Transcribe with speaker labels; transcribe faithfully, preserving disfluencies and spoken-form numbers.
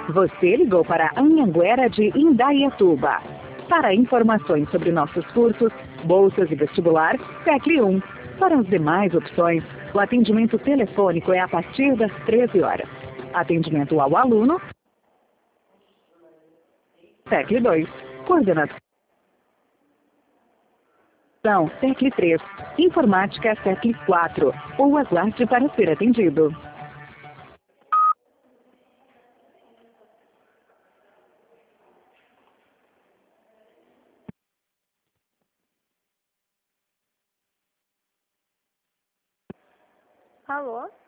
Speaker 1: Você ligou para a Anhanguera de Indaiatuba. Para informações sobre nossos cursos, bolsas e vestibular, tecle um. Para as demais opções, o atendimento telefônico é a partir das treze horas. Atendimento ao aluno, tecle dois. Coordenação, tecle três. Informática, tecle quatro. Ou aguarde para ser atendido.
Speaker 2: Alô?